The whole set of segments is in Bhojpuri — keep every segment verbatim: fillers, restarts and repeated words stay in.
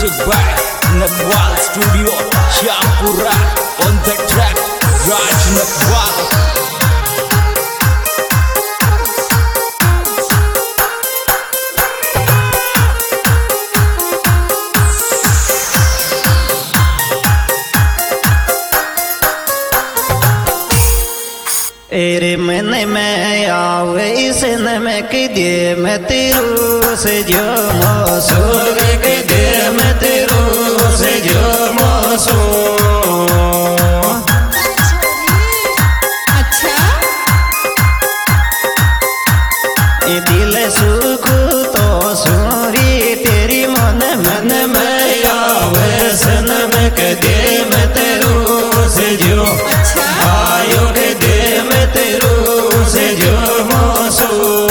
Music by Nakwal Studio, Shyampura. On the track, Raj Nakwal. तेरे मन में आवे इसन में कि दे मैं तेरू से जो मौसूर के दे मैं तेरू से जो मौसूर। अच्छा ये दिल सुख तो सूरी तेरी मन मन में आवे सन में कि दे मैं तेरू से जो आयो के दे मैं तेरू से जो मौसूर।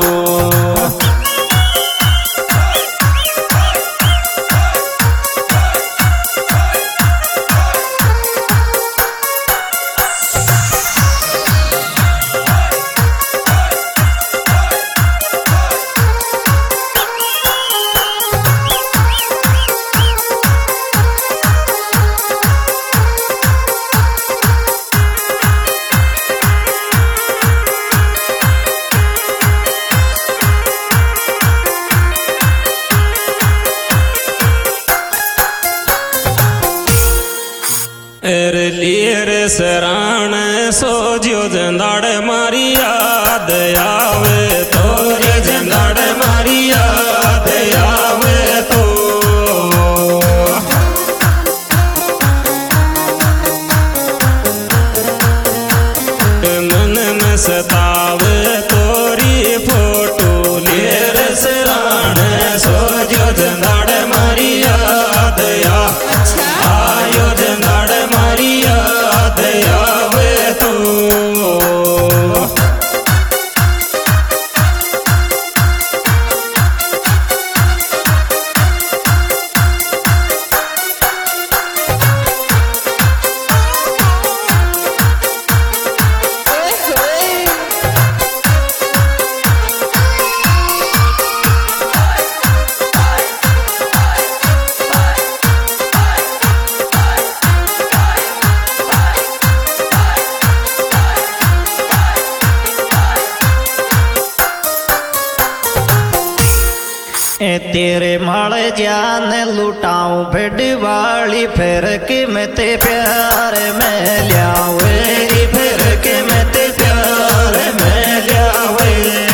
लीर सराण सोजियो जंदाड़ मारी याद आवे तोरे जंदाड़ मारी याद आवे तो मन में सतावे तोरी फोटो। लीर सराण सोजियो जंदाड़ मारी याद आयो जंदाड़ मारी याद आवे तो। तेरे माल जान लुटाऊं भेड़ वाली फिर के मैं ते प्यार में लियावे फिर के मैं ते प्यार में लियावे।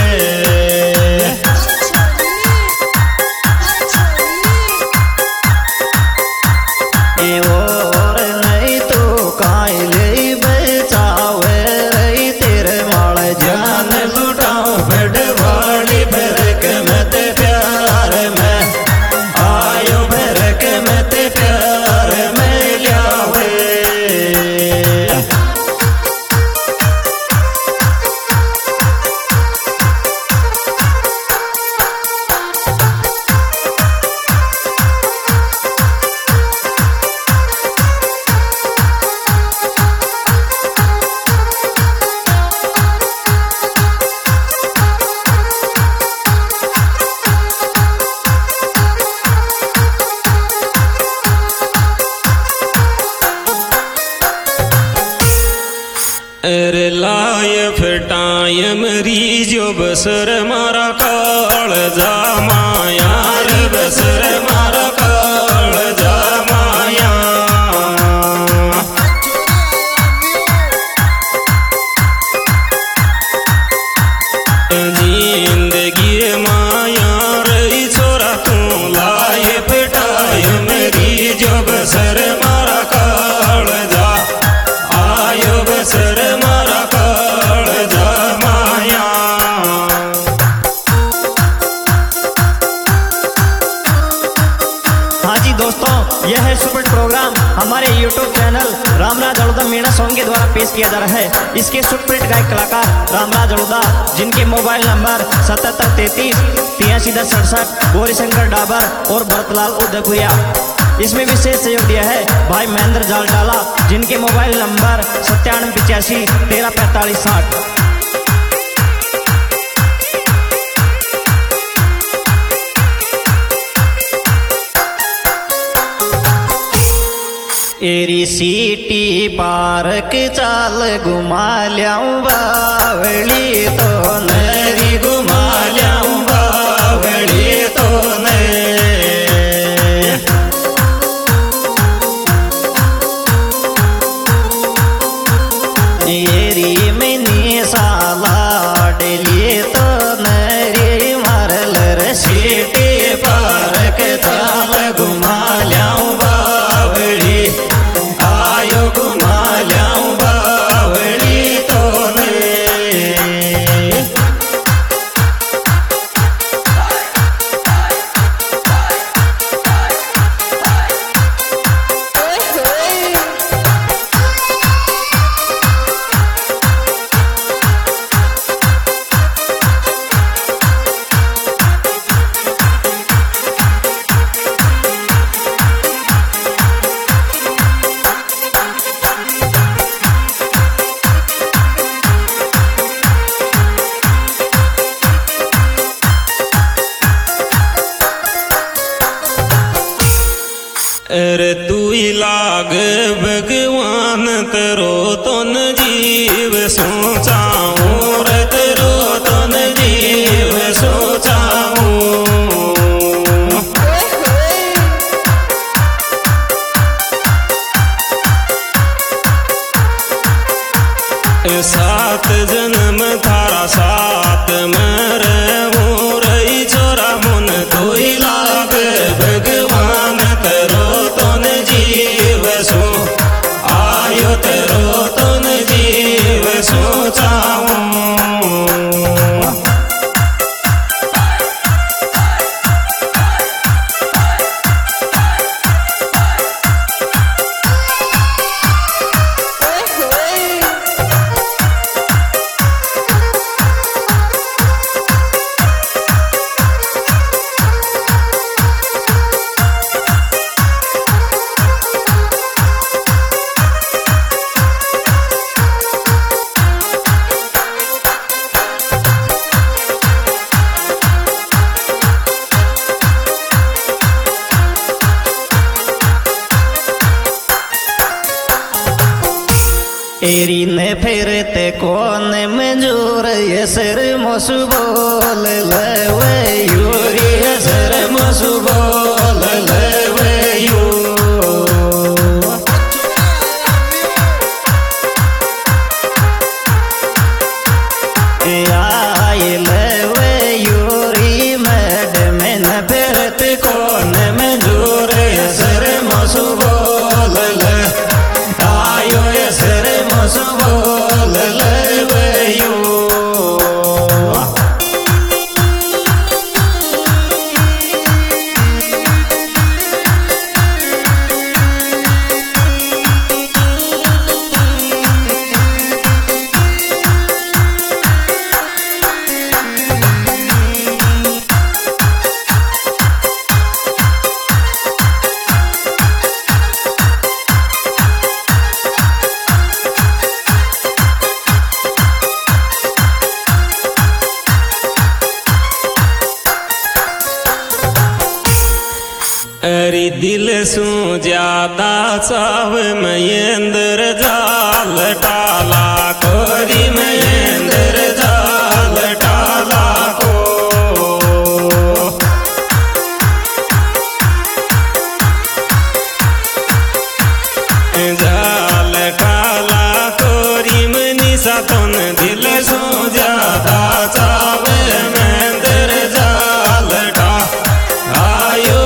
ये और नहीं तो काई ले बचावे रही तेरे माल जान लुटाऊं भेड़ वाली फिर के मैं ते प्यार में आयो फिर के मैं ते प्यार में लियावे। अरे लाय फटाय मरी जो बसर मारा काल जा माया रे बसर मारा काल जा माया। जिंदगी माया रही छोरा तू लाय फटाय मरी जो बसर मारा काल जा आयो बसर मारा काल जा माया। हाँ जी दोस्तों, यह है सुपर प्रोग्राम हमारे YouTube channel Ramraj Adoda Meena song के द्वारा पेश किया जा रहा है। इसके सुपरहिट गायक कलाकार रामराज अड़ोदा, जिनके मोबाइल नंबर सतहत्तर तैतीस तिरासी दस सड़सठ, गौरीशंकर डाबर और भरतलाल उदयपुरिया। इसमें विशेष सहयोग दिया है भाई महेंद्र जालडाला, जिनके मोबाइल नंबर सत्तानवे पिचासी तेरह पैंतालीस साठ। एरी सीटी पार्क चाल घुमा ल्याऊं बावली तो नरी घुमा ल्याऊं बावली तो ने एरी मिनी साला डली तो नरी मारल रे सीटी पार्क चाल घुमा ल्याऊं बावली आयो घुमा ल्याऊं बावली तो ने अरे तू ही लाग भगवान तेरो तन जीव सोचाऊं रे तेरो तन जीव सोचाऊं सात जन्म थारा साथ में रहूं रही छोरा मुन तू ही लाग भगवान तेरो तन जीव सो आयो तेरो तन जीव सोचाऊं एरी ने फिरते कौन मंजूर ये सर मसु बोल लवे यूरी ये सर मसु बोल लवे यू आए लवे यूरी मैडम ने फिरते कौन मंजूर ये सर मसु बोल ले आयो ये सर मसु बोल लवे यू अरे दिल सू ज्यादा चाव मयेंद्र जाल टाला कोरी मयेंद्र जाल टाला को जाल टाला कोरी मनीषा तन दिल सू ज्यादा चाव मयेंद्र जाल टा आयो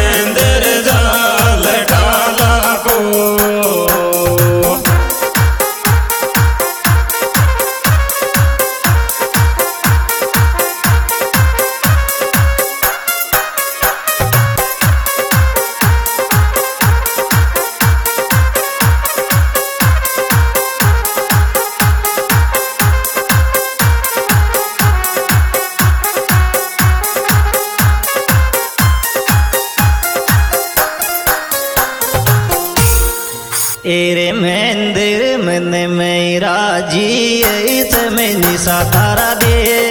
एरे मंदिर मन में राजी तमें निशा तारा दे